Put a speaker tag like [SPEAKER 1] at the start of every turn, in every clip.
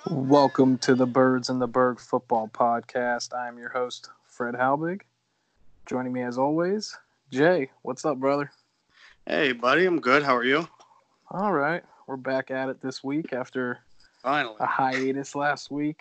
[SPEAKER 1] Welcome to the Birds in the Berg Football Podcast. I am your host, Fred Halbig. Joining me as always, Jay. What's up, brother?
[SPEAKER 2] Hey, buddy. I'm good. How are you?
[SPEAKER 1] All right. We're back at it this week after
[SPEAKER 2] Finally
[SPEAKER 1] a hiatus last week.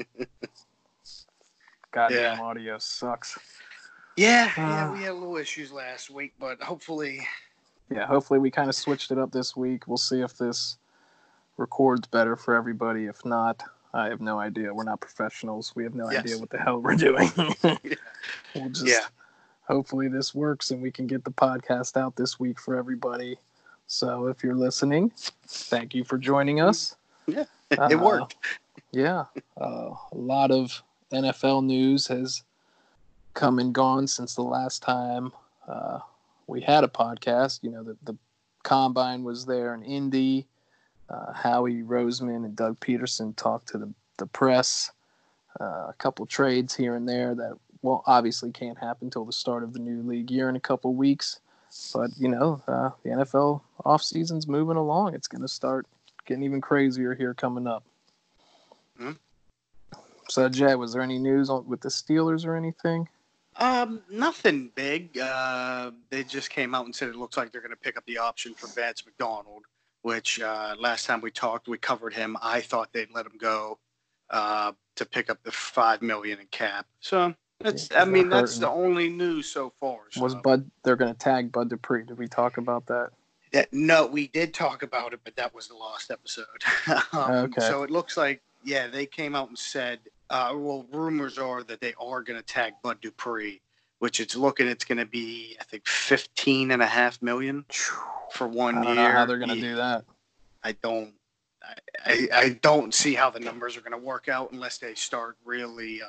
[SPEAKER 1] Goddamn audio sucks.
[SPEAKER 2] Yeah, we had a little issues last week, but hopefully
[SPEAKER 1] we kind of switched it up this week. We'll see if this records better for everybody. If not, I have no idea. We're not professionals. We have no idea what the hell we're doing. We'll just hopefully this works and we can get the podcast out this week for everybody. So if you're listening, thank you for joining us.
[SPEAKER 2] Yeah, it worked.
[SPEAKER 1] A lot of NFL news has come and gone since the last time we had a podcast. You know, the Combine was there in Indy. Howie Roseman and Doug Peterson talked to the press. A couple trades here and there that, obviously can't happen until the start of the new league year in a couple weeks. But, the NFL offseason's moving along. It's going to start getting even crazier here coming up.
[SPEAKER 2] Mm-hmm.
[SPEAKER 1] So, Jay, was there any news with the Steelers or anything?
[SPEAKER 2] Nothing big. They just came out and said it looks like they're going to pick up the option for Vance McDonald, which last time we talked, we covered him. I thought they'd let him go to pick up the $5 million in cap. So that's the only news so far. So.
[SPEAKER 1] They're going to tag Bud Dupree? Did we talk about that?
[SPEAKER 2] No, we did talk about it, but that was the last episode.
[SPEAKER 1] Okay.
[SPEAKER 2] So it looks like, they came out and said, rumors are that they are going to tag Bud Dupree, which it's going to be, I think, $15.5 million for 1 year.
[SPEAKER 1] I don't know how they're going to do that.
[SPEAKER 2] I don't see how the numbers are going to work out unless they start really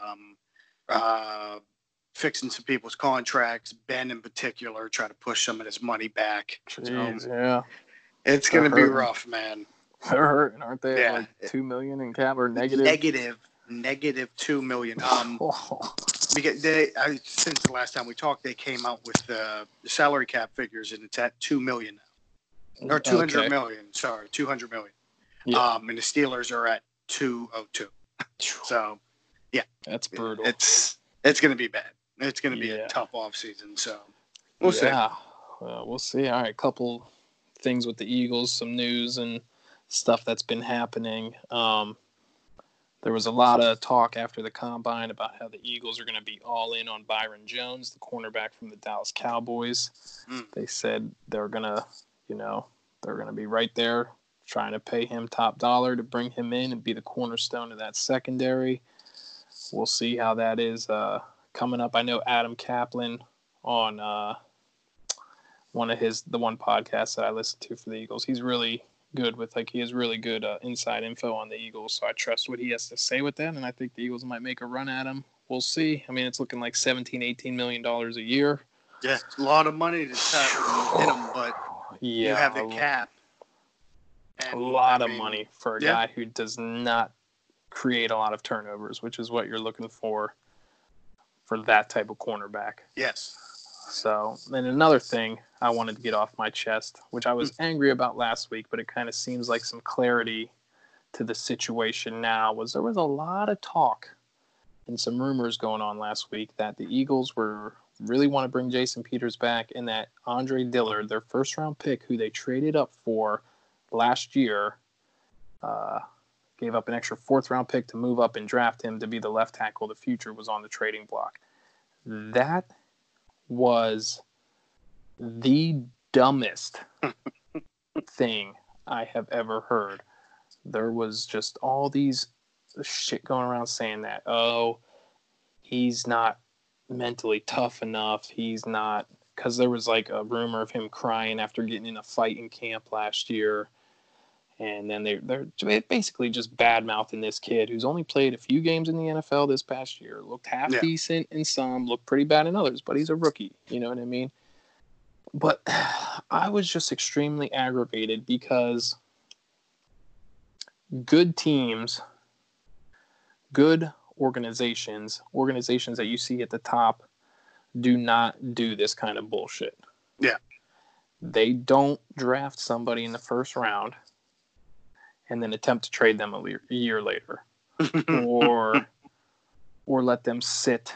[SPEAKER 2] fixing some people's contracts. Ben, in particular, try to push some of his money back.
[SPEAKER 1] Jeez,
[SPEAKER 2] it's going to be rough, man.
[SPEAKER 1] They're hurting, aren't they? Yeah. Like $2 million in cap or negative?
[SPEAKER 2] Negative $2 million. Because since the last time we talked, they came out with the salary cap figures, and it's at $2 million now, or $200 million. Sorry, $200 million. Yeah. And the Steelers are at $202. So, yeah,
[SPEAKER 1] that's brutal.
[SPEAKER 2] It's going to be bad. It's going to be a tough offseason. So, we'll see.
[SPEAKER 1] We'll see. All right, couple things with the Eagles, some news and stuff that's been happening. There was a lot of talk after the Combine about how the Eagles are going to be all in on Byron Jones, the cornerback from the Dallas Cowboys. They said they're going to, they're going to be right there trying to pay him top dollar to bring him in and be the cornerstone of that secondary. We'll see how that is coming up. I know Adam Kaplan on the one podcast that I listen to for the Eagles, he's really good with, he has really good inside info on the Eagles, so I trust what he has to say with that, and I think the Eagles might make a run at him. We'll see. I mean, it's looking like $17-18 million a year.
[SPEAKER 2] Yeah, it's a lot of money to tap in them, but you have the cap.
[SPEAKER 1] And, a lot of money for a guy who does not create a lot of turnovers, which is what you're looking for that type of cornerback.
[SPEAKER 2] Yes.
[SPEAKER 1] So, and another thing I wanted to get off my chest, which I was angry about last week, but it kind of seems like some clarity to the situation now, was there was a lot of talk and some rumors going on last week that the Eagles really want to bring Jason Peters back, and that Andre Dillard, their first-round pick, who they traded up for last year, gave up an extra fourth-round pick to move up and draft him to be the left tackle of the future, was on the trading block. That was the dumbest thing I have ever heard. There was just all these shit going around saying that, he's not mentally tough enough. He's not, because there was a rumor of him crying after getting in a fight in camp last year. And then they're basically just bad-mouthing this kid who's only played a few games in the NFL this past year, looked half decent in some, looked pretty bad in others, but he's a rookie. You know what I mean? But I was just extremely aggravated because good teams, good organizations that you see at the top do not do this kind of bullshit.
[SPEAKER 2] Yeah.
[SPEAKER 1] They don't draft somebody in the first round and then attempt to trade them a year later, or let them sit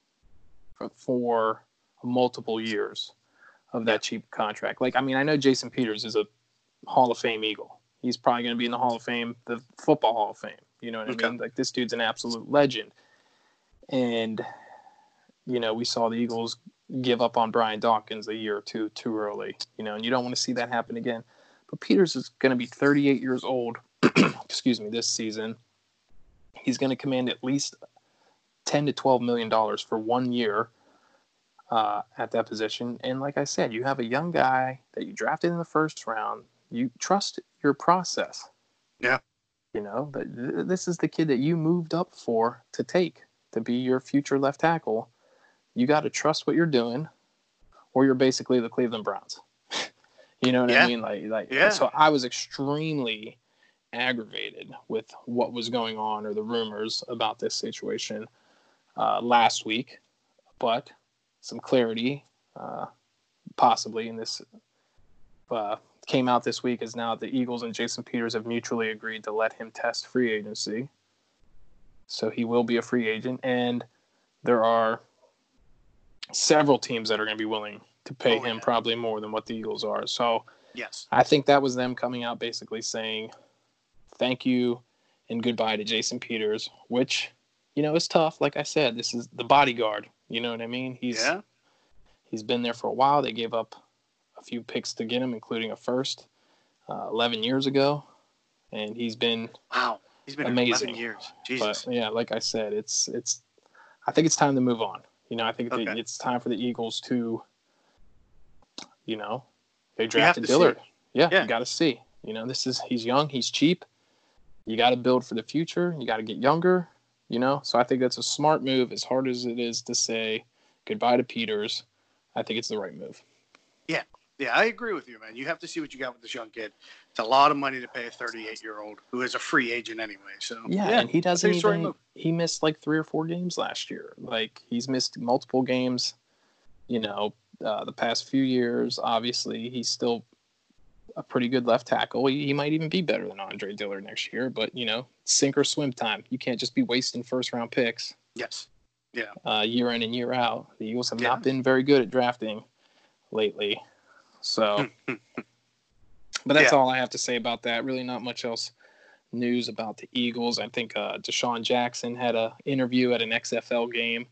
[SPEAKER 1] for multiple years of that cheap contract. Like, I mean, I know Jason Peters is a Hall of Fame Eagle. He's probably going to be in the Hall of Fame, the Football Hall of Fame. You know what I mean? Like, this dude's an absolute legend. And, you know, we saw the Eagles give up on Brian Dawkins a year or two too early, you know, and you don't want to see that happen again. But Peters is going to be 38 years old, this season. He's going to command at least $10 to $12 million for 1 year at that position. And like I said, you have a young guy that you drafted in the first round. You trust your process.
[SPEAKER 2] Yeah.
[SPEAKER 1] You know, this is the kid that you moved up to take to be your future left tackle. You got to trust what you're doing, or you're basically the Cleveland Browns. You know what I mean? So I was extremely aggravated with what was going on, or the rumors about this situation last week, but some clarity possibly in this came out this week is now the Eagles and Jason Peters have mutually agreed to let him test free agency. So he will be a free agent, and there are several teams that are going to be willing to pay him probably more than what the Eagles are. So
[SPEAKER 2] yes,
[SPEAKER 1] I think that was them coming out basically saying thank you and goodbye to Jason Peters, which, you know, is tough. Like I said, this is the bodyguard. You know what I mean? He's been there for a while. They gave up a few picks to get him, including a first 11 years ago. And he's been amazing.
[SPEAKER 2] 11 years. Jesus.
[SPEAKER 1] But yeah, like I said, I think it's time to move on. You know, I think it's time for the Eagles to, you know, they drafted Dillard. Yeah, you got to see. You know, he's young, he's cheap. You got to build for the future. You got to get younger, you know. So I think that's a smart move, as hard as it is to say goodbye to Peters. I think it's the right move. Yeah.
[SPEAKER 2] Yeah, I agree with you, man. You have to see what you got with this young kid. It's a lot of money to pay a 38-year-old who is a free agent anyway. So
[SPEAKER 1] and he doesn't even. He missed like 3 or 4 games last year. Like, he's missed multiple games. You know, the past few years. Obviously, he's still a pretty good left tackle. He might even be better than Andre Dillard next year. But, you know, sink or swim time. You can't just be wasting first-round picks.
[SPEAKER 2] Yes. Yeah.
[SPEAKER 1] Year in and year out. The Eagles have not been very good at drafting lately. So, but that's all I have to say about that. Really not much else news about the Eagles. I think Deshaun Jackson had an interview at an XFL game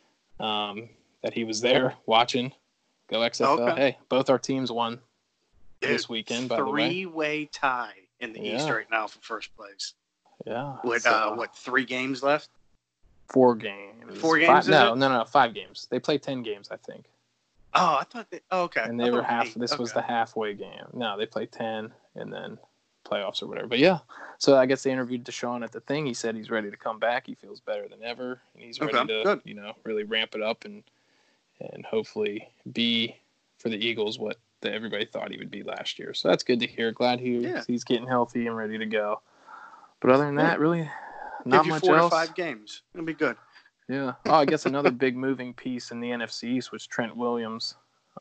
[SPEAKER 1] that he was there watching. Go XFL. Okay. Hey, both our teams won this weekend, by the way.
[SPEAKER 2] 3-way tie in the East right now for first place.
[SPEAKER 1] Yeah.
[SPEAKER 2] With, 3 games left?
[SPEAKER 1] 4 games.
[SPEAKER 2] 4 games?
[SPEAKER 1] No, 5 games. They play 10 games, I think.
[SPEAKER 2] Oh, I thought they. Oh, okay.
[SPEAKER 1] And they were half. This was the halfway game. No, they played 10 and then playoffs or whatever. But yeah, so I guess they interviewed Deshaun at the thing. He said he's ready to come back. He feels better than ever, and he's ready to, you know, really ramp it up and hopefully be for the Eagles what everybody thought he would be last year. So that's good to hear. Glad he's getting healthy and ready to go. But other than that, really not much else.
[SPEAKER 2] 4 to 5 games. It'll be good.
[SPEAKER 1] Yeah. Oh, I guess another big moving piece in the NFC East was Trent Williams,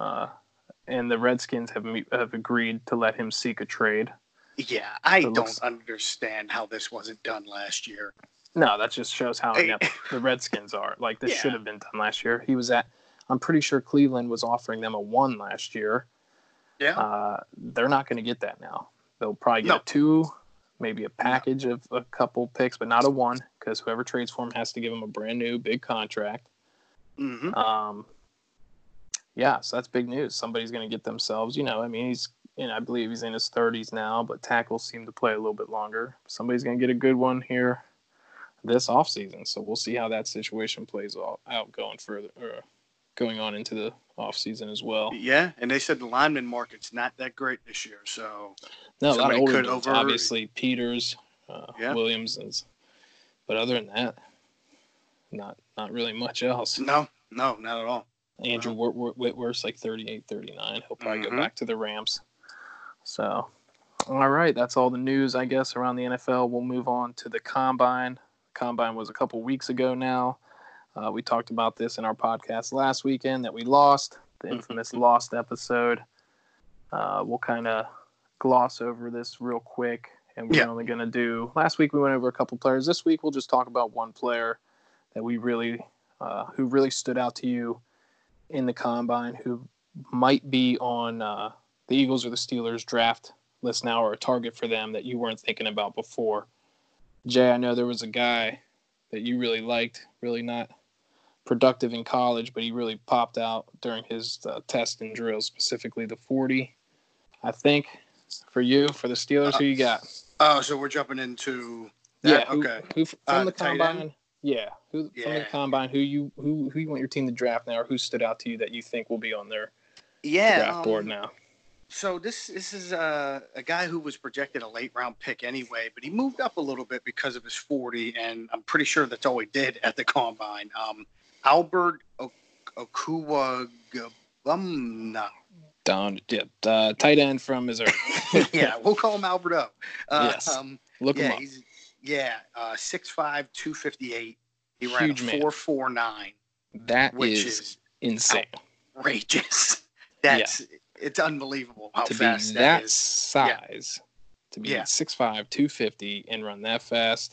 [SPEAKER 1] and the Redskins have agreed to let him seek a trade.
[SPEAKER 2] Yeah, I don't understand how this wasn't done last year.
[SPEAKER 1] No, that just shows how inept the Redskins are. Like, this should have been done last year. I'm pretty sure Cleveland was offering them a 1 last year. Yeah. They're not going to get that now. They'll probably get a 2. Maybe a package of a couple picks, but not a 1, because whoever trades for him has to give him a brand new big contract. Mm-hmm. So that's big news. Somebody's going to get themselves, you know, I mean, I believe he's in his 30s now, but tackles seem to play a little bit longer. Somebody's going to get a good one here this offseason. So we'll see how that situation plays out going on into the offseason as well.
[SPEAKER 2] Yeah, and they said the lineman market's not that great this year, so
[SPEAKER 1] no, a lot of older dudes, obviously Peters, Williams, but other than that, not really much else.
[SPEAKER 2] No, not at all.
[SPEAKER 1] Andrew Whitworth's like 38, 39. He'll probably go back to the Rams. So, all right, that's all the news, I guess, around the NFL. We'll move on to the Combine. The Combine was a couple weeks ago now. We talked about this in our podcast last weekend that we lost, the infamous lost episode. We'll kind of gloss over this real quick and we're only going to do. Last week we went over a couple players. This week we'll just talk about one player that we really, who really stood out to you in the combine, who might be on the Eagles or the Steelers draft list now, or a target for them that you weren't thinking about before. Jay, I know there was a guy that you really liked, really not productive in college, but he really popped out during his test and drills, specifically the 40. I think for you, for the Steelers, who you got?
[SPEAKER 2] Oh, so we're jumping into that?
[SPEAKER 1] Okay. Who from the combine? Yeah. From the combine? Who you want your team to draft now, or who stood out to you that you think will be on their draft board now?
[SPEAKER 2] So this is a guy who was projected a late round pick anyway, but he moved up a little bit because of his 40, and I'm pretty sure that's all he did at the combine. Albert Okwuegbunam.
[SPEAKER 1] Tight end from Missouri.
[SPEAKER 2] Yeah, we'll call him Alberto.
[SPEAKER 1] Yes. Look him up.
[SPEAKER 2] 6'5", 258. He ran a 4.49.
[SPEAKER 1] Which is insane.
[SPEAKER 2] Outrageous. It's unbelievable how fast
[SPEAKER 1] that
[SPEAKER 2] is.
[SPEAKER 1] Size. To be 6'5", 250 and run that fast.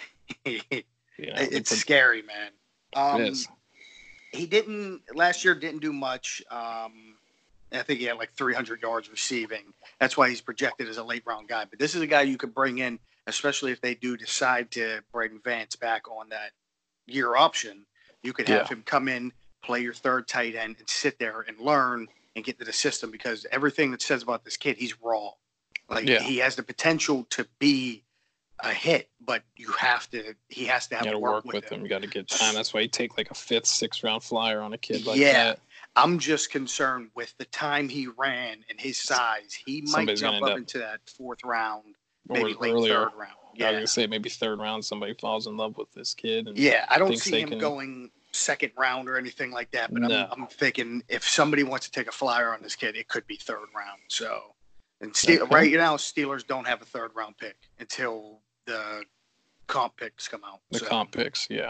[SPEAKER 2] It's scary, man.
[SPEAKER 1] It is.
[SPEAKER 2] He last year didn't do much. I think he had like 300 yards receiving. That's why he's projected as a late round guy. But this is a guy you could bring in, especially if they do decide to bring Vance back on that year option. You could have him come in, play your third tight end, and sit there and learn and get to the system, because everything that says about this kid, he's raw. He has the potential to be a hit, but he has to have to work with him.
[SPEAKER 1] You got to get time. That's why you take like a 5th, 6th round flyer on a kid like that.
[SPEAKER 2] I'm just concerned with the time he ran and his size. He might jump up into that 4th round, maybe late
[SPEAKER 1] earlier.
[SPEAKER 2] 3rd round.
[SPEAKER 1] Yeah, I was gonna say maybe 3rd round. Somebody falls in love with this kid. And
[SPEAKER 2] I don't see him going 2nd round or anything like that. But I'm thinking if somebody wants to take a flyer on this kid, it could be 3rd round. So, right now, Steelers don't have a 3rd round pick until the comp picks come out.
[SPEAKER 1] Comp picks,
[SPEAKER 2] yeah.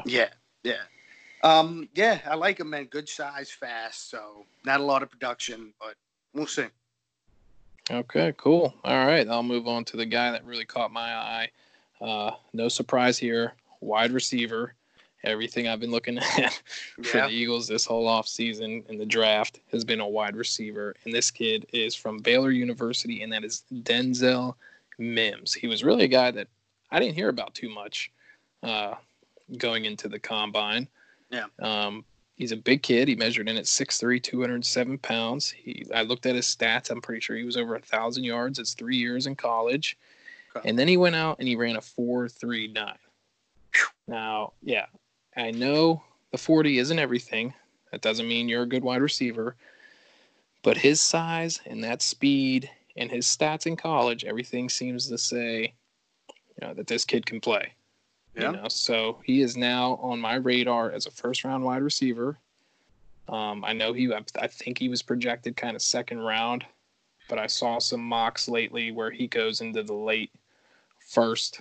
[SPEAKER 2] I like him, man. Good size, fast. So not a lot of production, but we'll see.
[SPEAKER 1] Okay, cool. All right, I'll move on to the guy that really caught my eye. No surprise here, wide receiver. Everything I've been looking at for the Eagles this whole offseason in the draft has been a wide receiver. And this kid is from Baylor University, and that is Denzel Mims. He was really a guy that I didn't hear about too much going into the combine. Yeah. He's a big kid. He measured in at 6'3", 207 pounds. I looked at his stats. I'm pretty sure he was over 1,000 yards. It's 3 years in college. Okay. And then he went out and he ran a 4.39. Now, I know the 40 isn't everything. That doesn't mean you're a good wide receiver. But his size and that speed and his stats in college, everything seems to say that this kid can play. Yeah. So he is now on my radar as a 1st-round wide receiver. I know I think he was projected kind of 2nd round, but I saw some mocks lately where he goes into the late 1st.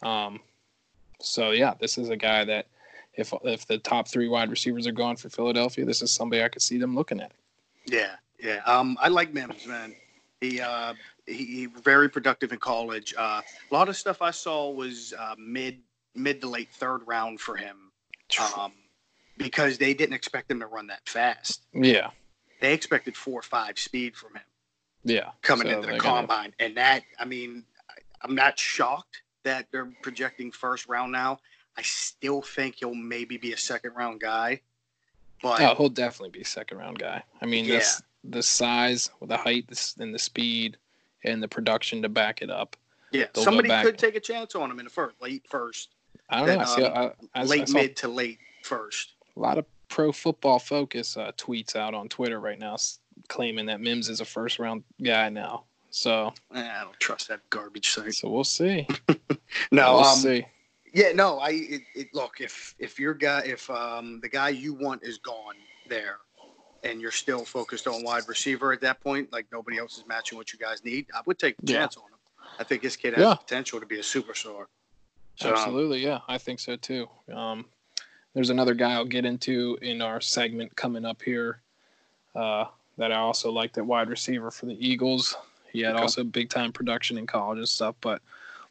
[SPEAKER 1] This is a guy that if the top 3 wide receivers are gone for Philadelphia, this is somebody I could see them looking at.
[SPEAKER 2] Yeah. I like Mims, man. He very productive in college. A lot of stuff I saw was mid to late 3rd round for him, because they didn't expect him to run that fast. Yeah, they expected 4.5 speed from him. Yeah, coming into the combine, and that, I'm not shocked that they're projecting 1st round now. I still think he'll maybe be a 2nd round guy, but
[SPEAKER 1] he'll definitely be a 2nd round guy. The size, the height, and the speed, and the production to back it up.
[SPEAKER 2] Yeah, somebody could take a chance on him in the late 1st.
[SPEAKER 1] I don't know. I saw
[SPEAKER 2] mid to late 1st.
[SPEAKER 1] A lot of Pro Football Focus tweets out on Twitter right now claiming that Mims is a 1st-round guy now. So
[SPEAKER 2] I don't trust that garbage site.
[SPEAKER 1] So we'll see.
[SPEAKER 2] We'll
[SPEAKER 1] see.
[SPEAKER 2] Yeah, no. Look, if the guy you want is gone there, and you're still focused on wide receiver at that point, like nobody else is matching what you guys need, I would take a chance on him. I think this kid has potential to be a superstar. So,
[SPEAKER 1] absolutely, yeah, I think so too. There's another guy I'll get into in our segment coming up here that I also liked at wide receiver for the Eagles. He had also big-time production in college and stuff, but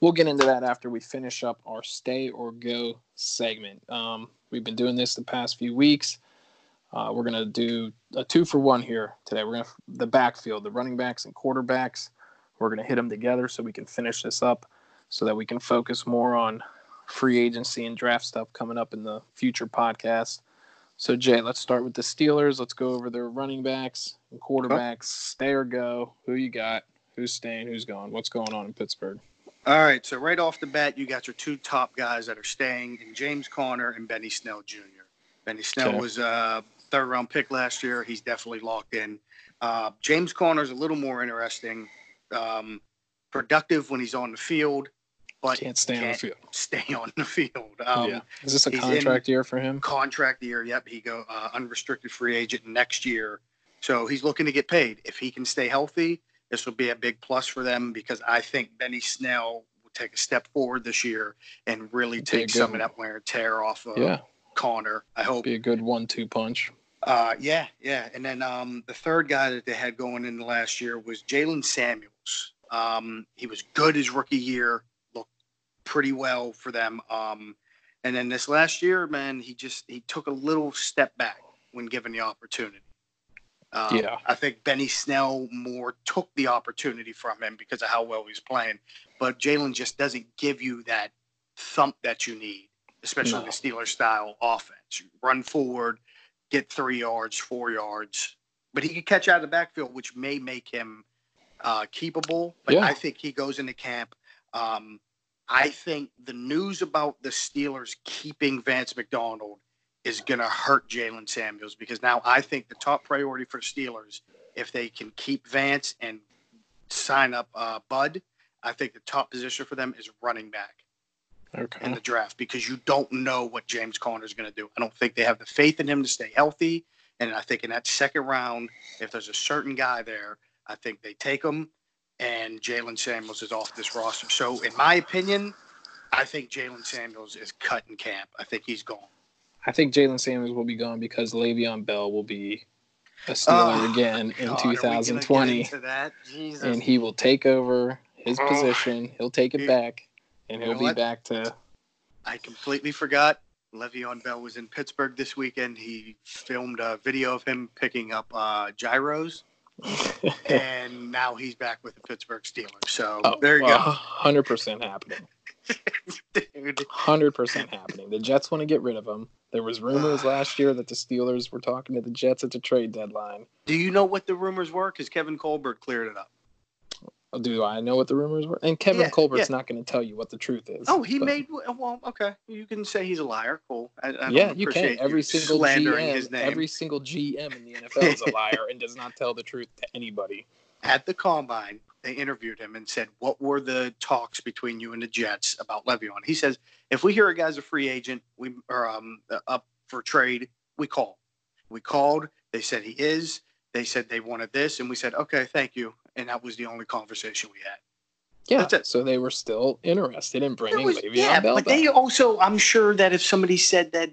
[SPEAKER 1] we'll get into that after we finish up our stay or go segment. We've been doing this the past few weeks. We're going to do a 2-for-1 here today. We're going to the backfield, the running backs and quarterbacks. We're going to hit them together so we can finish this up so that we can focus more on free agency and draft stuff coming up in the future podcast. So, Jay, let's start with the Steelers. Let's go over their running backs and quarterbacks. Stay or go. Who you got? Who's staying? Who's going? What's going on in Pittsburgh?
[SPEAKER 2] All right, so right off the bat, you got your 2 top guys that are staying in James Conner and Benny Snell Jr. Benny Snell was a third-round pick last year. He's definitely locked in. James Conner is a little more interesting. Productive when he's on the field, but
[SPEAKER 1] can't stay on the field.
[SPEAKER 2] Stay on the field.
[SPEAKER 1] Is this a contract year for him?
[SPEAKER 2] Contract year, yep. He go unrestricted free agent next year. So he's looking to get paid. If he can stay healthy, this will be a big plus for them because I think Benny Snell will take a step forward this year and really take some of that wear and tear off of Conner. I hope.
[SPEAKER 1] Be a good 1-2 punch.
[SPEAKER 2] Yeah. And then the third guy that they had going in the last year was Jalen Samuels. He was good his rookie year, looked pretty well for them. And then this last year, man, he took a little step back when given the opportunity. I think Benny Snell more took the opportunity from him because of how well he was playing. But Jalen just doesn't give you that thump that you need, especially in the Steelers-style offense. You run forward, get 3 yards, 4 yards. But he can catch out of the backfield, which may make him keepable. But I think he goes into camp. I think the news about the Steelers keeping Vance McDonald is going to hurt Jalen Samuels because now I think the top priority for Steelers, if they can keep Vance and sign up Bud, I think the top position for them is running back in the draft because you don't know what James Conner is going to do. I don't think they have the faith in him to stay healthy. And I think in that second round, if there's a certain guy there, I think they take him and Jalen Samuels is off this roster. So in my opinion, I think Jalen Samuels is cut in camp. I think he's gone.
[SPEAKER 1] I think Jalen Samuels will be gone because Le'Veon Bell will be a Steeler again in 2020. And he will take over his position. He'll take it back, and he'll be back to...
[SPEAKER 2] I completely forgot. Le'Veon Bell was in Pittsburgh this weekend. He filmed a video of him picking up gyros. And now he's back with the Pittsburgh Steelers. So there you go.
[SPEAKER 1] 100% happening.
[SPEAKER 2] Dude.
[SPEAKER 1] 100% happening. The Jets want to get rid of him. There was rumors last year that the Steelers were talking to the Jets at the trade deadline.
[SPEAKER 2] Do you know what the rumors were? Because Kevin Colbert cleared it up.
[SPEAKER 1] Do I know what the rumors were? And Kevin Colbert's not going to tell you what the truth is.
[SPEAKER 2] Oh, well, okay. You can say he's a liar. Cool.
[SPEAKER 1] You can. Every single GM in the NFL is a liar and does not tell the truth to anybody.
[SPEAKER 2] At the Combine, they interviewed him and said, what were the talks between you and the Jets about Le'Veon? He says, if we hear a guy's a free agent or up for trade, we call. We called. They said he is. They said they wanted this. And we said, okay, thank you. And that was the only conversation we had.
[SPEAKER 1] Yeah, that's it. So they were still interested in bringing Le'Veon Bell back.
[SPEAKER 2] They also, I'm sure that if somebody said that,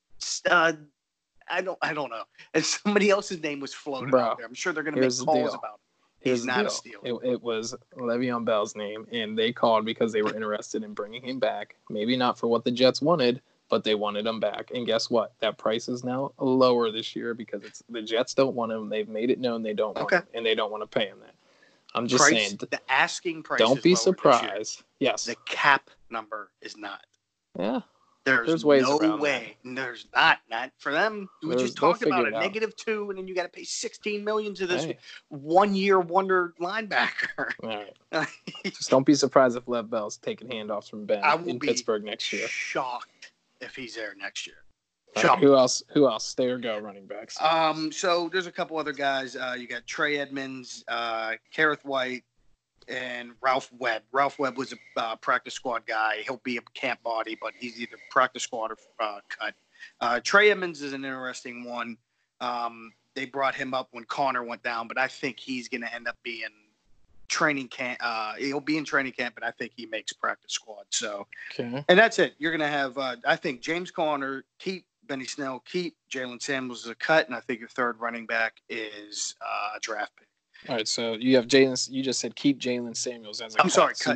[SPEAKER 2] I don't know. If somebody else's name was floated out there, I'm sure they're going to make calls about him. He's not a Steeler.
[SPEAKER 1] It was Le'Veon Bell's name, and they called because they were interested in bringing him back. Maybe not for what the Jets wanted, but they wanted him back. And guess what? That price is now lower this year because the Jets don't want him. They've made it known they don't want him, and they don't want to pay him that. I'm just saying.
[SPEAKER 2] The asking price.
[SPEAKER 1] Don't be surprised. Yes.
[SPEAKER 2] The cap number is not.
[SPEAKER 1] Yeah.
[SPEAKER 2] There's
[SPEAKER 1] ways
[SPEAKER 2] no
[SPEAKER 1] around
[SPEAKER 2] way.
[SPEAKER 1] that.
[SPEAKER 2] There's not for them. We just talked about a -2, and then you got to pay $16 million to this 1-year wonder linebacker.
[SPEAKER 1] All right. Just don't be surprised if Lev Bell's taking handoffs from Ben in Pittsburgh next year.
[SPEAKER 2] Shocked if he's there next year.
[SPEAKER 1] Right, who else? Stay or go running backs?
[SPEAKER 2] So there's a couple other guys. You got Trey Edmonds, Kareth White, and Ralph Webb. Ralph Webb was a practice squad guy. He'll be a camp body, but he's either practice squad or cut. Trey Edmonds is an interesting one. They brought him up when Conner went down, but I think he's going to end up being training camp. He'll be in training camp, but I think he makes practice squad. So, and that's it. You're going to have, I think, James Conner, keep Benny Snell, keep Jalen Samuels as a cut, and I think your third running back is a draft pick.
[SPEAKER 1] All right, so you have Jalen. You just said keep Jalen Samuels as a cut.
[SPEAKER 2] I'm sorry,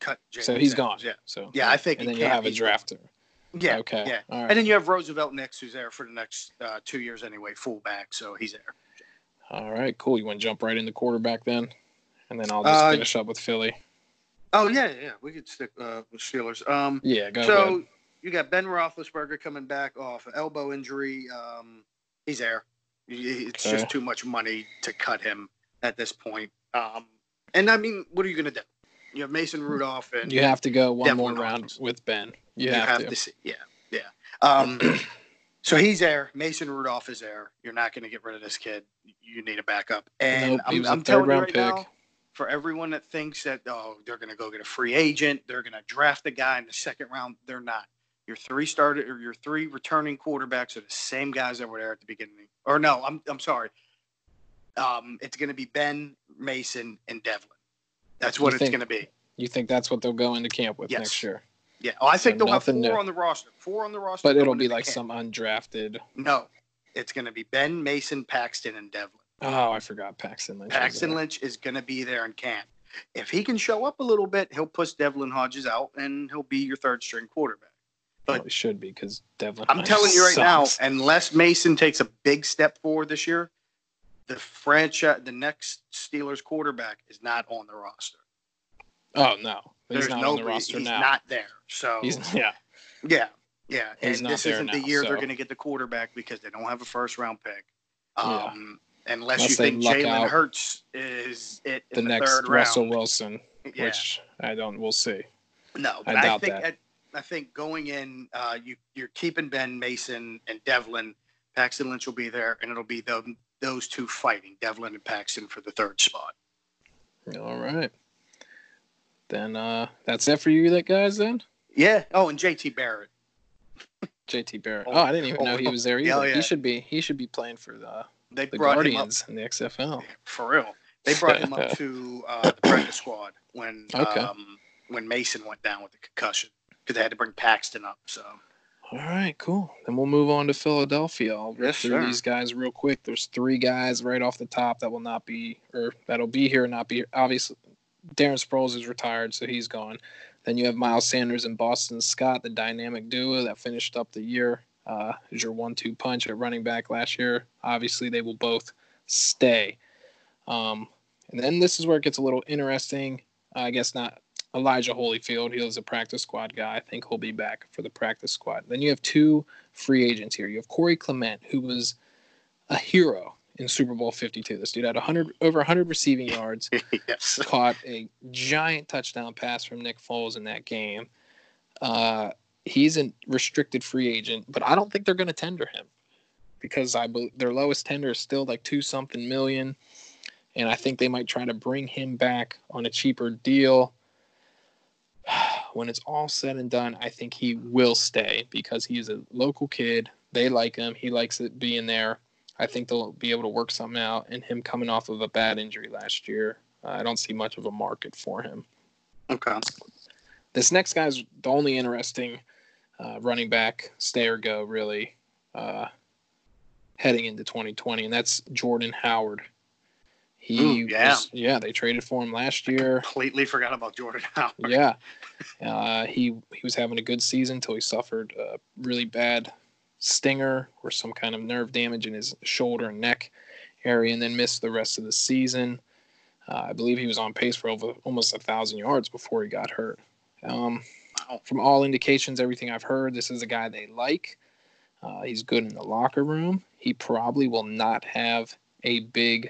[SPEAKER 2] cut Jalen
[SPEAKER 1] So he's
[SPEAKER 2] Samuels,
[SPEAKER 1] gone.
[SPEAKER 2] Yeah.
[SPEAKER 1] So
[SPEAKER 2] Yeah, I think
[SPEAKER 1] and
[SPEAKER 2] he
[SPEAKER 1] then you
[SPEAKER 2] can't.
[SPEAKER 1] have a
[SPEAKER 2] He's gone.
[SPEAKER 1] drafter.
[SPEAKER 2] Yeah.
[SPEAKER 1] Okay.
[SPEAKER 2] Yeah.
[SPEAKER 1] All right.
[SPEAKER 2] And then you have Roosevelt Nix, who's there for the next 2 years anyway, fullback. So he's there.
[SPEAKER 1] All right. Cool. You want to jump right into quarterback then, and then I'll just finish up with Philly.
[SPEAKER 2] Oh yeah. We could stick with Steelers.
[SPEAKER 1] Yeah. Go
[SPEAKER 2] so
[SPEAKER 1] ahead.
[SPEAKER 2] You got Ben Roethlisberger coming back off an elbow injury. He's there. It's just too much money to cut him at this point. And I mean, what are you going to do? You have Mason Rudolph, and
[SPEAKER 1] you have to go one
[SPEAKER 2] Devlin
[SPEAKER 1] more round
[SPEAKER 2] Hodges.
[SPEAKER 1] with Ben. You
[SPEAKER 2] have to see. Yeah. So he's there. Mason Rudolph is there. You're not going to get rid of this kid. You need a backup. And I'm telling you right now, for everyone that thinks that they're going to go get a free agent, they're going to draft a guy in the second round, they're not. Your three returning quarterbacks are the same guys that were there at the beginning. Or no, I'm sorry. It's going to be Ben, Mason, and Devlin. That's what it's going to be.
[SPEAKER 1] You think that's what they'll go into camp with next year?
[SPEAKER 2] Yeah. Oh, I think they'll have four on the roster.
[SPEAKER 1] But it'll be like some undrafted.
[SPEAKER 2] No, it's going to be Ben, Mason, Paxton, and Devlin.
[SPEAKER 1] Oh, I forgot Paxton Lynch.
[SPEAKER 2] Paxton Lynch is going to be there in camp. If he can show up a little bit, he'll push Devlin Hodges out, and he'll be your third string quarterback. But
[SPEAKER 1] he should be because Devlin.
[SPEAKER 2] I'm telling you right now, unless Mason takes a big step forward this year, the next Steelers quarterback is not on the roster.
[SPEAKER 1] Oh no, he's not on the roster
[SPEAKER 2] now.
[SPEAKER 1] He's
[SPEAKER 2] not there. So
[SPEAKER 1] yeah.
[SPEAKER 2] And this isn't the year they're going to get the quarterback because they don't have a first round pick. Unless you think Jalen Hurts is it in the
[SPEAKER 1] next
[SPEAKER 2] third
[SPEAKER 1] Russell
[SPEAKER 2] round.
[SPEAKER 1] Wilson, which I don't. We'll see.
[SPEAKER 2] No, but I think that. I think going in, you're keeping Ben, Mason, and Devlin. Paxton Lynch will be there, and it'll be those two fighting, Devlin and Paxton, for the third spot.
[SPEAKER 1] All right. Then that's it for you, guys. Then.
[SPEAKER 2] Yeah. Oh, and JT Barrett.
[SPEAKER 1] JT Barrett. Oh, I didn't even know he was there either.
[SPEAKER 2] Yeah.
[SPEAKER 1] He should be playing for the
[SPEAKER 2] Guardians
[SPEAKER 1] in the XFL.
[SPEAKER 2] For real. They brought him up to the practice squad when Mason went down with the concussion because they had to bring Paxton up. So.
[SPEAKER 1] All right, cool. Then we'll move on to Philadelphia. I'll rip through these guys real quick. There's 3 guys right off the top that will not be, or that'll be here and not be here. Obviously, Darren Sproles is retired, so he's gone. Then you have Miles Sanders and Boston Scott, the dynamic duo that finished up the year as your 1-2 punch at running back last year. Obviously, they will both stay. And then this is where it gets a little interesting. I guess not. Elijah Holyfield, he was a practice squad guy. I think he'll be back for the practice squad. Then you have 2 free agents here. You have Corey Clement, who was a hero in Super Bowl 52. This dude had over 100 receiving yards,
[SPEAKER 2] yes.
[SPEAKER 1] Caught a giant touchdown pass from Nick Foles in that game. He's a restricted free agent, but I don't think they're going to tender him because their lowest tender is still like $2-something million, and I think they might try to bring him back on a cheaper deal. When it's all said and done, I think he will stay because he's a local kid. They like him. He likes it being there. I think they'll be able to work something out. And him coming off of a bad injury last year, I don't see much of a market for him.
[SPEAKER 2] Okay.
[SPEAKER 1] This next guy's the only interesting running back, stay or go, really, heading into 2020, and that's Jordan Howard. They traded for him last year.
[SPEAKER 2] I completely forgot about Jordan Howard.
[SPEAKER 1] Yeah. He was having a good season until he suffered a really bad stinger or some kind of nerve damage in his shoulder and neck area and then missed the rest of the season. I believe he was on pace for almost 1,000 yards before he got hurt. From all indications, everything I've heard, this is a guy they like. He's good in the locker room. He probably will not have a big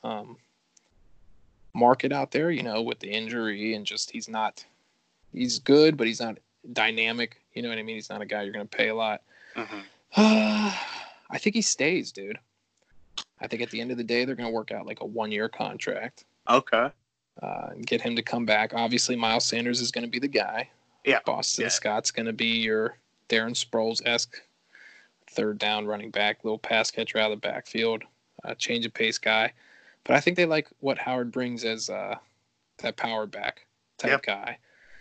[SPEAKER 1] market out there, with the injury and just he's good, but he's not dynamic. You know what I mean? He's not a guy you're going to pay a lot.
[SPEAKER 2] Mm-hmm.
[SPEAKER 1] I think he stays, dude. I think at the end of the day, they're going to work out like a 1-year contract.
[SPEAKER 2] Okay.
[SPEAKER 1] And get him to come back. Obviously, Miles Sanders is going to be the guy.
[SPEAKER 2] Yeah.
[SPEAKER 1] Boston Scott's going to be your Darren Sproles-esque third down running back, little pass catcher out of the backfield, change of pace guy. But I think they like what Howard brings as that power back type guy.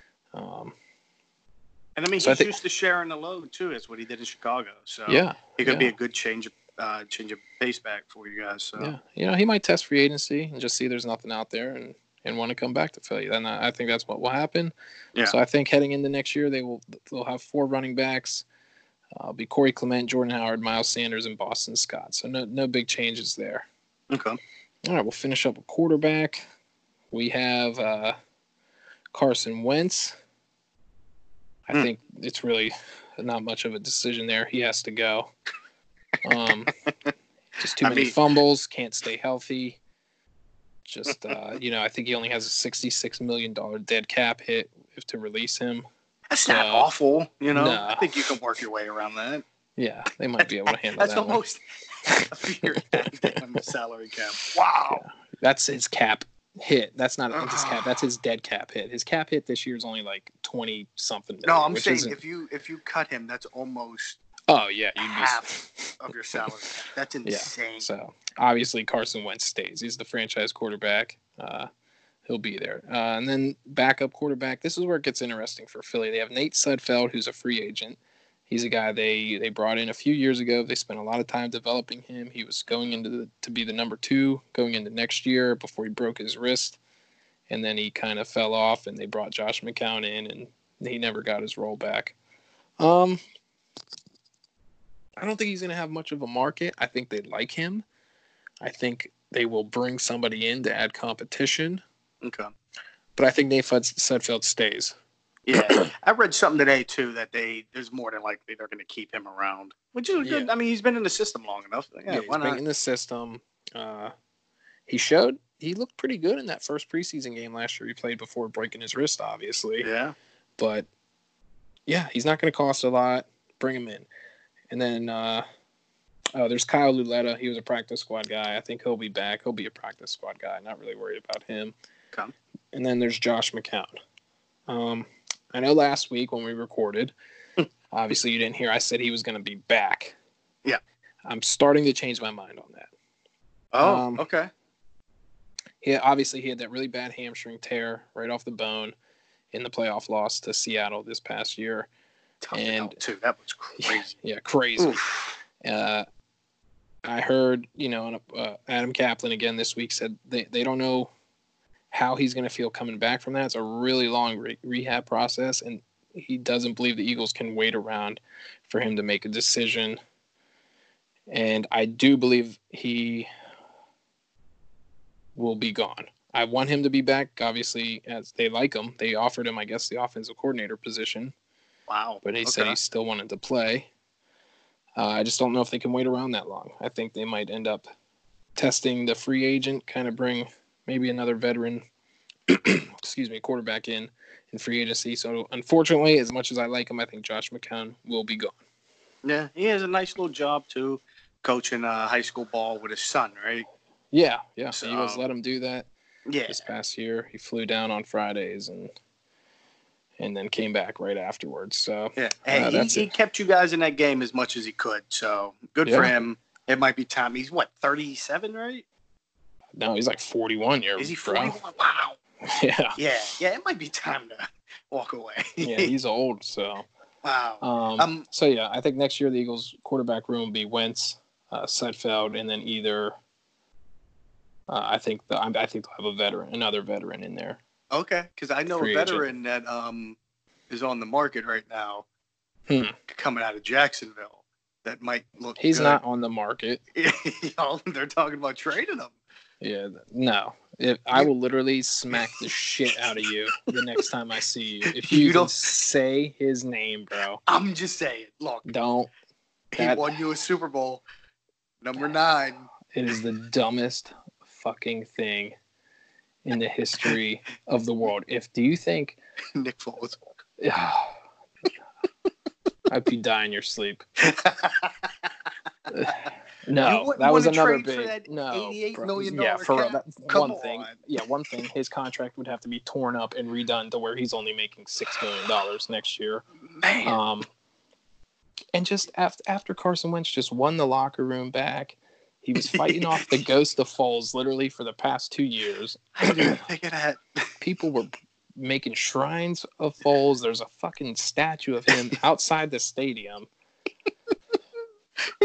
[SPEAKER 2] And I mean, he's used to sharing the load too. Is what he did in Chicago. So he could be a good change of pace back for you guys. So
[SPEAKER 1] he might test free agency and just see there's nothing out there, and and want to come back to Philly. Then I think that's what will happen.
[SPEAKER 2] Yeah.
[SPEAKER 1] So I think heading into next year, they'll have 4 running backs. It'll be Corey Clement, Jordan Howard, Miles Sanders, and Boston Scott. So no big changes there.
[SPEAKER 2] Okay.
[SPEAKER 1] All right, we'll finish up with quarterback. We have Carson Wentz. I think it's really not much of a decision there. He has to go. Just too many fumbles, can't stay healthy. Just, I think he only has a $66 million dead cap hit to release him.
[SPEAKER 2] That's not awful,
[SPEAKER 1] No.
[SPEAKER 2] I think you can work your way around that.
[SPEAKER 1] Yeah, they might be able to handle that.
[SPEAKER 2] That's almost a year on the salary cap. Wow.
[SPEAKER 1] Yeah. That's his cap hit. That's not his cap. That's his dead cap hit. His cap hit this year is only like 20 something.
[SPEAKER 2] No, I'm saying if you cut him, that's almost half of your salary. That's insane.
[SPEAKER 1] Yeah. So obviously Carson Wentz stays. He's the franchise quarterback. He'll be there. And then backup quarterback. This is where it gets interesting for Philly. They have Nate Sudfeld, who's a free agent. He's a guy they brought in a few years ago. They spent a lot of time developing him. He was going to be the number 2 going into next year before he broke his wrist. And then he kind of fell off, and they brought Josh McCown in, and he never got his role back. I don't think he's going to have much of a market. I think they like him. I think they will bring somebody in to add competition.
[SPEAKER 2] Okay.
[SPEAKER 1] But I think Nate Sudfeld stays.
[SPEAKER 2] Yeah. I read something today, too, that there's more than likely they're going to keep him around, which is good. I mean, he's been in the system long enough. Yeah,
[SPEAKER 1] he's been in the system. He looked pretty good in that first preseason game last year he played before breaking his wrist, obviously.
[SPEAKER 2] Yeah.
[SPEAKER 1] But, yeah, he's not going to cost a lot. Bring him in. And then there's Kyle Luletta. He was a practice squad guy. I think he'll be back. He'll be a practice squad guy. Not really worried about him.
[SPEAKER 2] Okay.
[SPEAKER 1] And then there's Josh McCown. I know last week when we recorded, obviously you didn't hear, I said he was going to be back.
[SPEAKER 2] Yeah.
[SPEAKER 1] I'm starting to change my mind on that.
[SPEAKER 2] Oh, okay.
[SPEAKER 1] Yeah, obviously he had that really bad hamstring tear right off the bone in the playoff loss to Seattle this past year.
[SPEAKER 2] Tough out too. That was crazy.
[SPEAKER 1] Yeah, crazy. I heard, Adam Kaplan again this week said they don't know how he's going to feel coming back from that. It's a really long rehab process, and he doesn't believe the Eagles can wait around for him to make a decision. And I do believe he will be gone. I want him to be back, obviously, as they like him. They offered him, I guess, the offensive coordinator position.
[SPEAKER 2] Wow.
[SPEAKER 1] But he said he still wanted to play. I just don't know if they can wait around that long. I think they might end up testing the free agent, kind of bring maybe another veteran, quarterback in free agency. So, unfortunately, as much as I like him, I think Josh McCown will be gone.
[SPEAKER 2] Yeah, he has a nice little job, too, coaching high school ball with his son, right?
[SPEAKER 1] Yeah. So you guys let him do that this past year. He flew down on Fridays and then came back right afterwards. So,
[SPEAKER 2] he kept you guys in that game as much as he could. So, good for him. It might be time. He's, 37, right?
[SPEAKER 1] No, he's like 41 years old.
[SPEAKER 2] Is he 41? Wow.
[SPEAKER 1] Yeah.
[SPEAKER 2] Yeah, it might be time to walk away.
[SPEAKER 1] Yeah, he's old, so.
[SPEAKER 2] Wow.
[SPEAKER 1] I think next year the Eagles' quarterback room will be Wentz, Sudfeld, and then either I think they'll have another veteran in there.
[SPEAKER 2] Okay, because I know a veteran that is on the market right now coming out of Jacksonville that might look
[SPEAKER 1] He's
[SPEAKER 2] good.
[SPEAKER 1] not on the market.
[SPEAKER 2] They're talking about trading him.
[SPEAKER 1] Yeah, no. I will literally smack the shit out of you the next time I see you. If you don't say his name, bro.
[SPEAKER 2] I'm just saying. Look.
[SPEAKER 1] Don't.
[SPEAKER 2] He won you a Super Bowl. Number 9.
[SPEAKER 1] It is the dumbest fucking thing in the history of the world. Do you think
[SPEAKER 2] Nick Foles?
[SPEAKER 1] I'd be dying in your sleep. No, that was another big. No,
[SPEAKER 2] $88 million.
[SPEAKER 1] Yeah, for real. That's
[SPEAKER 2] one
[SPEAKER 1] thing. Yeah, one thing. His contract would have to be torn up and redone to where he's only making $6 million next year.
[SPEAKER 2] Man.
[SPEAKER 1] And just after Carson Wentz just won the locker room back, he was fighting off the ghost of Foles literally for the past 2 years.
[SPEAKER 2] I didn't think of that.
[SPEAKER 1] People were making shrines of Foles. There's a fucking statue of him outside the stadium.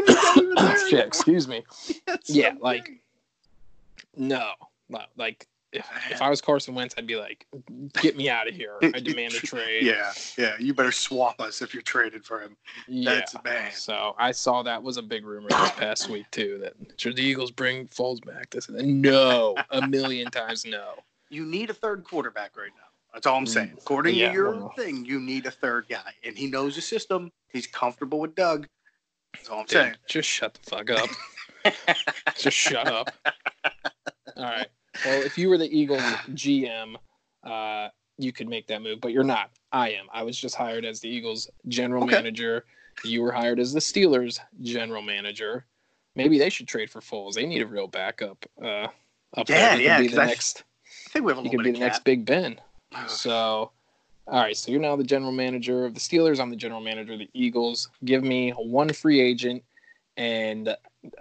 [SPEAKER 1] Shit, excuse me. No, like if I was Carson Wentz, I'd be like, get me out of here. I demand a trade.
[SPEAKER 2] Yeah. You better swap us if you're traded for him. That's bad.
[SPEAKER 1] So I saw that was a big rumor this past week too. That should the Eagles bring Foles back? This and that. No, a million times no.
[SPEAKER 2] You need a third quarterback right now. That's all I'm saying. According to your thing, you need a third guy, and he knows the system. He's comfortable with Doug. That's all I'm saying.
[SPEAKER 1] Just shut the fuck up. Just shut up. All right. Well, if you were the Eagles GM, you could make that move, but you're not. I am. I was just hired as the Eagles general manager. You were hired as the Steelers general manager. Maybe they should trade for Foles. They need a real backup. Up there.
[SPEAKER 2] Yeah.
[SPEAKER 1] Be the next,
[SPEAKER 2] I think we have a little bit of cap.
[SPEAKER 1] He could be the next Big Ben. So, all right. So you're now the general manager of the Steelers. I'm the general manager of the Eagles. Give me one free agent, and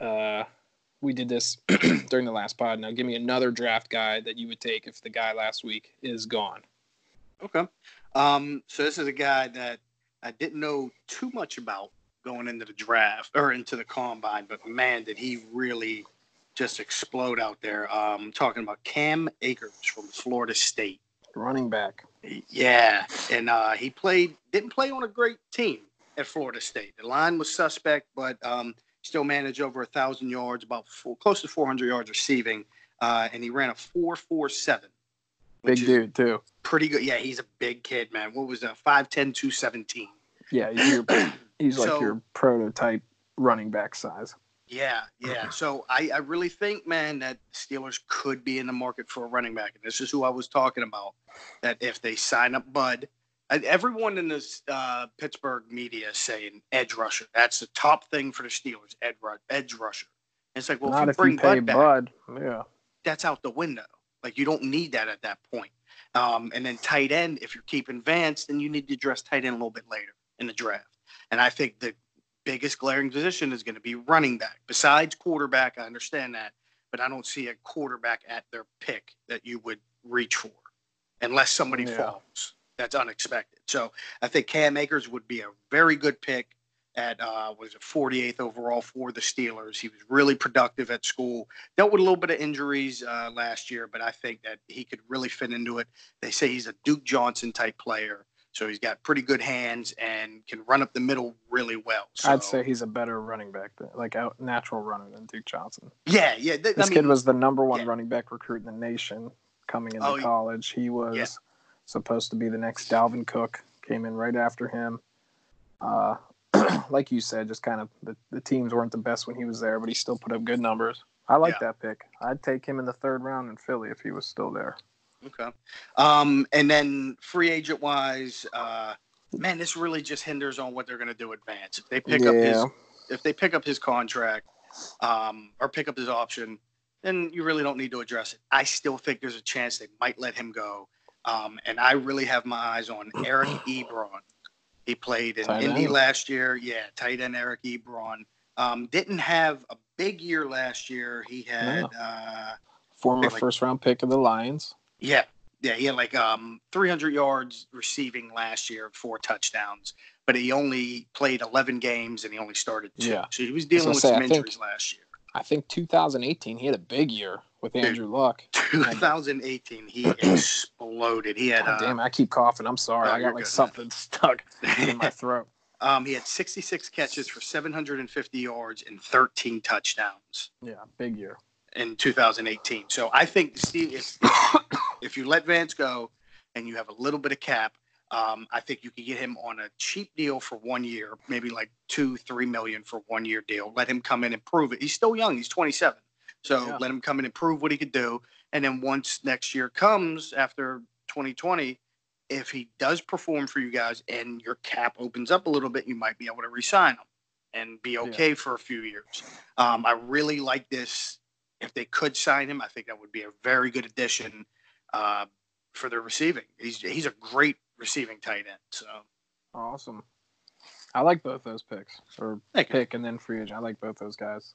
[SPEAKER 1] we did this during the last pod. Now give me another draft guy that you would take if the guy last week is gone.
[SPEAKER 2] Okay. So this is a guy that I didn't know too much about going into the draft or into the combine, but man, did he really just explode out there. I'm talking about Cam Akers from Florida State.
[SPEAKER 1] Running back.
[SPEAKER 2] Yeah. And he didn't play on a great team at Florida State. The line was suspect, but still managed over 1,000 yards, close to 400 yards receiving. And he ran a 4.47.
[SPEAKER 1] Big dude, too.
[SPEAKER 2] Pretty good. Yeah, he's a big kid, man. What was that? 5'10", 217.
[SPEAKER 1] Yeah, he's like your prototype running back size.
[SPEAKER 2] Yeah. So I really think, man, that Steelers could be in the market for a running back. And this is who I was talking about, that if they sign up Bud, everyone in this Pittsburgh media is saying edge rusher. That's the top thing for the Steelers, edge rusher. And it's like, well,
[SPEAKER 1] not
[SPEAKER 2] if you bring
[SPEAKER 1] pay
[SPEAKER 2] Bud back,
[SPEAKER 1] Bud, yeah,
[SPEAKER 2] that's out the window. Like, you don't need that at that point. And then tight end, if you're keeping Vance, then you need to address tight end a little bit later in the draft. And I think the biggest glaring position is going to be running back. Besides quarterback, I understand that, but I don't see a quarterback at their pick that you would reach for unless somebody falls. That's unexpected. So I think Cam Akers would be a very good pick at 48th overall for the Steelers. He was really productive at school. Dealt with a little bit of injuries last year, but I think that he could really fit into it. They say he's a Duke Johnson type player, so he's got pretty good hands and can run up the middle really well. So,
[SPEAKER 1] I'd say he's a better running back, natural runner than Duke Johnson.
[SPEAKER 2] Yeah.
[SPEAKER 1] This kid was the number one running back recruit in the nation coming into college. He was supposed to be the next Dalvin Cook. Came in right after him. Like you said, just kind of the teams weren't the best when he was there, but he still put up good numbers. I like that pick. I'd take him in the third round in Philly if he was still there.
[SPEAKER 2] Okay. And then free agent wise, man, this really just hinders on what they're going to do with Vance. If they pick up his contract, or pick up his option, then you really don't need to address it. I still think there's a chance they might let him go. And I really have my eyes on Eric Ebron. He played in Indy last year. Yeah, tight end Eric Ebron. Didn't have a big year last year. He had
[SPEAKER 1] former first-round pick of the Lions.
[SPEAKER 2] Yeah, he had 300 yards receiving last year, 4 touchdowns. But he only played 11 games and he only started 2.
[SPEAKER 1] Yeah.
[SPEAKER 2] So he was dealing with some injuries last year.
[SPEAKER 1] I think 2018 he had a big year with Andrew Luck.
[SPEAKER 2] 2018 he exploded. He had
[SPEAKER 1] damn, I keep coughing. I'm sorry. I got something stuck in my throat.
[SPEAKER 2] He had 66 catches for 750 yards and 13 touchdowns.
[SPEAKER 1] Yeah, big year.
[SPEAKER 2] In 2018. So I think, Steve, if you let Vance go and you have a little bit of cap, I think you could get him on a cheap deal for 1 year, maybe like $2-3 million for 1 year deal. Let him come in and prove it. He's still young. He's 27. So let him come in and prove what he could do. And then once next year comes after 2020, if he does perform for you guys and your cap opens up a little bit, you might be able to re-sign him and be okay for a few years. I really like this. If they could sign him, I think that would be a very good addition for their receiving. He's a great receiving tight end. So
[SPEAKER 1] awesome. I like both those picks, or pick and then free agent. I like both those guys.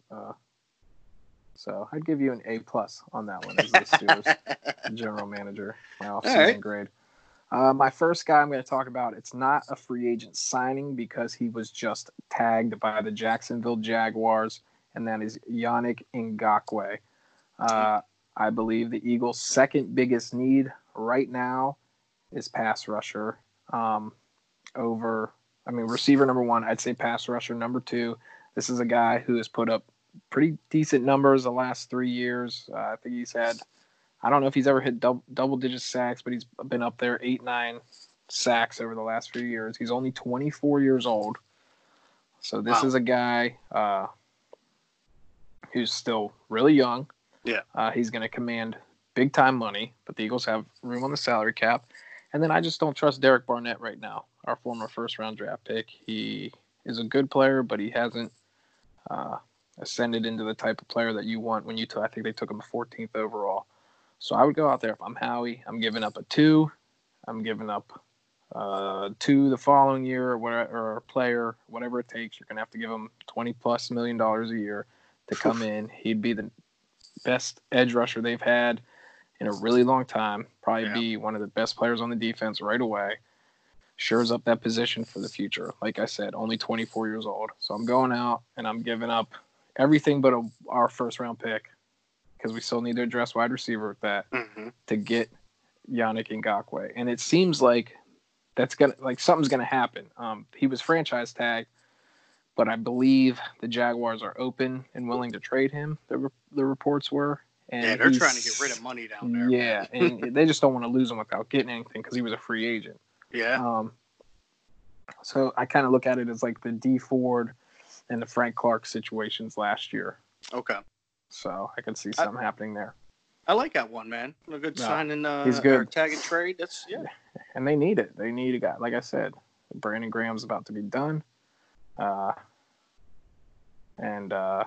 [SPEAKER 1] So I'd give you an A+ on that one as the Steelers general manager. My off-season grade. My first guy I'm going to talk about, it's not a free agent signing because he was just tagged by the Jacksonville Jaguars, and that is Yannick Ngakoue. I believe the Eagles' second biggest need right now is pass rusher. Receiver number one, I'd say pass rusher number two. This is a guy who has put up pretty decent numbers the last 3 years. I think he's had, I don't know if he's ever hit double-digit sacks, but he's been up there 8-9 sacks over the last few years. He's only 24 years old. So this is a guy who's still really young.
[SPEAKER 2] Yeah.
[SPEAKER 1] He's going to command big-time money, but the Eagles have room on the salary cap. And then I just don't trust Derek Barnett right now, our former first-round draft pick. He is a good player, but he hasn't ascended into the type of player that you want when I think they took him 14th overall. So I would go out there if I'm Howie. I'm giving up a 2. I'm giving up 2 the following year or a player, whatever it takes. You're going to have to give him $20+ million a year to come in. He'd be the best edge rusher they've had in a really long time. Probably be one of the best players on the defense right away. Shores up that position for the future. Like I said, only 24 years old. So I'm going out and I'm giving up everything but our first-round pick because we still need to address wide receiver with that to get Yannick Ngakoue. And it seems like something's gonna happen. He was franchise tagged, but I believe the Jaguars are open and willing to trade him. The reports were. And
[SPEAKER 2] they're trying to get rid of money down there.
[SPEAKER 1] Yeah, and they just don't want to lose him without getting anything because he was a free agent.
[SPEAKER 2] Yeah.
[SPEAKER 1] So I kind of look at it as like the D Ford and the Frank Clark situations last year.
[SPEAKER 2] Okay.
[SPEAKER 1] So I could see something happening there.
[SPEAKER 2] I like that one, man. A good sign in
[SPEAKER 1] he's good.
[SPEAKER 2] tag and trade. That's
[SPEAKER 1] And they need it. They need a guy. Like I said, Brandon Graham's about to be done. And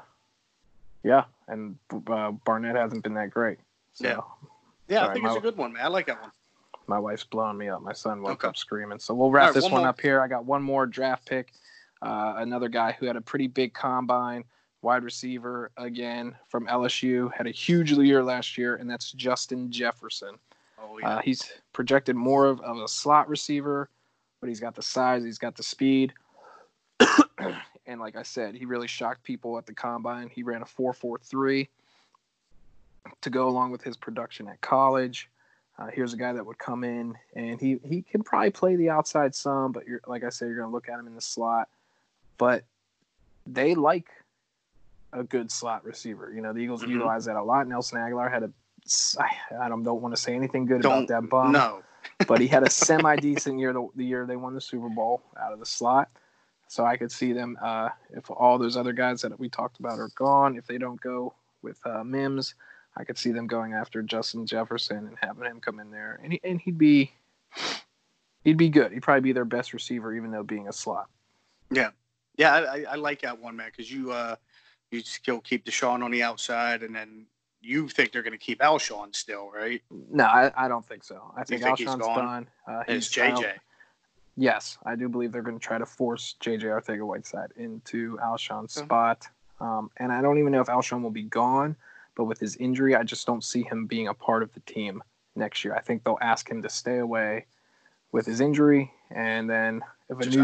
[SPEAKER 1] Barnett hasn't been that great. So,
[SPEAKER 2] I think it's a good one, man. I like that one.
[SPEAKER 1] My wife's blowing me up. My son woke up screaming. So we'll wrap this one up here. I got one more draft pick. Another guy who had a pretty big combine, wide receiver, again, from LSU. Had a huge year last year, and that's Justin Jefferson.
[SPEAKER 2] Oh, yeah.
[SPEAKER 1] He's projected more of a slot receiver, but he's got the size. He's got the speed. And like I said, he really shocked people at the combine. He ran a 4.43 to go along with his production at college. Here's a guy that would come in, and he can probably play the outside some, but like I said, you're going to look at him in the slot. But they like a good slot receiver. You know, the Eagles utilize that a lot. Nelson Aguilar had I don't want to say anything good about that bum.
[SPEAKER 2] No.
[SPEAKER 1] But he had a semi-decent year the year they won the Super Bowl out of the slot. So I could see them, if all those other guys that we talked about are gone, if they don't go with Mims, I could see them going after Justin Jefferson and having him come in there. And he'd be good. He'd probably be their best receiver, even though being a slot.
[SPEAKER 2] Yeah. Yeah, I like that one, man, because you still keep Deshaun on the outside, and then you think they're going to keep Alshon still, right?
[SPEAKER 1] No, I don't think so. I think Alshon's done.
[SPEAKER 2] It's JJ.
[SPEAKER 1] Yes, I do believe they're going to try to force J.J. Arcega-Whiteside into Alshon's spot. And I don't even know if Alshon will be gone, but with his injury, I just don't see him being a part of the team next year. I think they'll ask him to stay away with his injury, and then if a new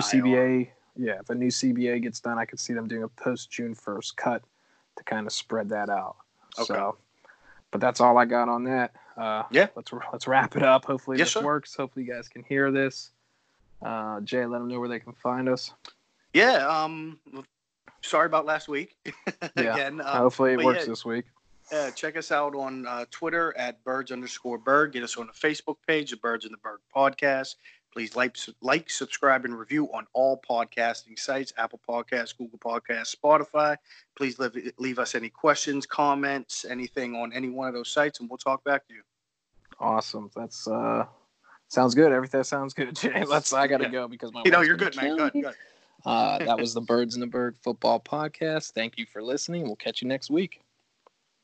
[SPEAKER 1] CBA gets done, I could see them doing a post-June 1st cut to kind of spread that out. Okay. So, but that's all I got on that. Let's wrap it up. Hopefully this works. Hopefully you guys can hear this. Jay, let them know where they can find us.
[SPEAKER 2] Yeah. Sorry about last week.
[SPEAKER 1] Again, hopefully it works this week.
[SPEAKER 2] Check us out on Twitter at birds_bird. Get us on the Facebook page, the Birds and the Bird Podcast. Please like, subscribe, and review on all podcasting sites, Apple Podcasts, Google Podcasts, Spotify. Please leave us any questions, comments, anything on any one of those sites, and we'll talk back to you.
[SPEAKER 1] Awesome. That's sounds good. Everything sounds good, Jay. I got to go because my
[SPEAKER 2] you're good, man. Good.
[SPEAKER 1] That was the Birds and the Bird Football Podcast. Thank you for listening. We'll catch you next week.